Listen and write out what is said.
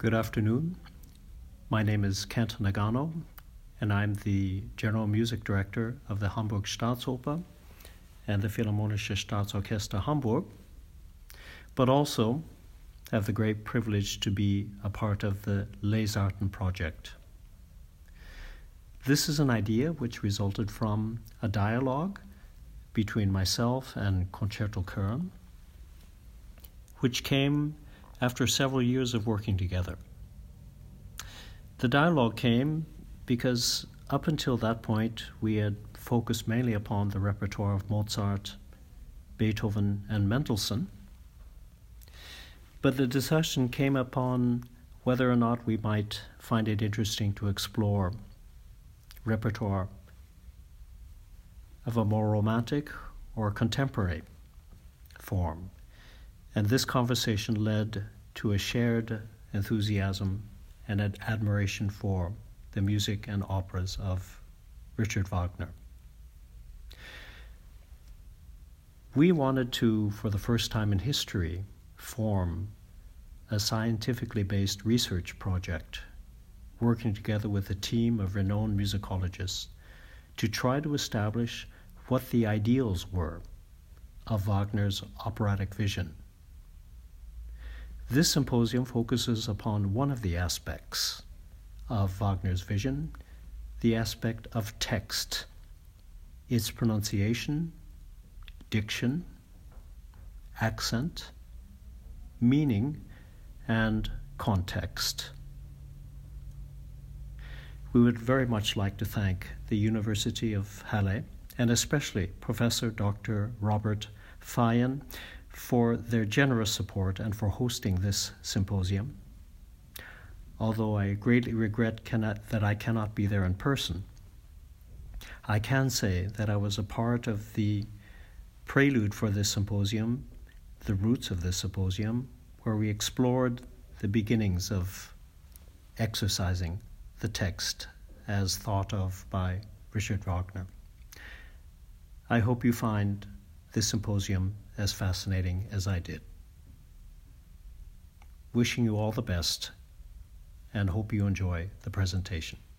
Good afternoon. My name is Kent Nagano, and I'm the General Music Director of the Hamburg Staatsoper and the Philharmonische Staatsorchester Hamburg, but also have the great privilege to be a part of the Lesarten project. This is an idea which resulted from a dialogue between myself and Concerto Köln, which came after several years of working together. The dialogue came because up until that point we had focused mainly upon the repertoire of Mozart, Beethoven, and Mendelssohn, but the discussion came upon whether or not we might find it interesting to explore repertoire of a more romantic or contemporary form. And this conversation led to a shared enthusiasm and an admiration for the music and operas of Richard Wagner. We wanted to, for the first time in history, form a scientifically based research project, working together with a team of renowned musicologists to try to establish what the ideals were of Wagner's operatic vision. This symposium focuses upon one of the aspects of Wagner's vision, the aspect of text, its pronunciation, diction, accent, meaning, and context. We would very much like to thank the University of Halle, and especially Professor Dr. Robert Feyen, for their generous support and for hosting this symposium. Although I greatly regret that I cannot be there in person, I can say that I was a part of the prelude for this symposium, the roots of this symposium, where we explored the beginnings of exercising the text as thought of by Richard Wagner. I hope you find this symposium as fascinating as I did. Wishing you all the best and hope you enjoy the presentation.